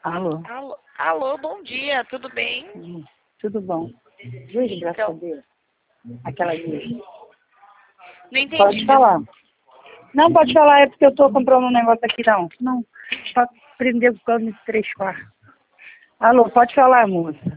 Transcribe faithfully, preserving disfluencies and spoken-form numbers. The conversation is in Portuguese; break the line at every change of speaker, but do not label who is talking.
Alô?
Alô, alô, bom dia, tudo bem?
Hum, Tudo bom. Júlia, graças
Então.
a Deus. Aquela Júlia.
Não entendi.
Pode falar. Não, pode falar, é porque eu tô comprando um negócio aqui, não. Não, pra prender o cano de três quartos. Alô, pode falar, moça.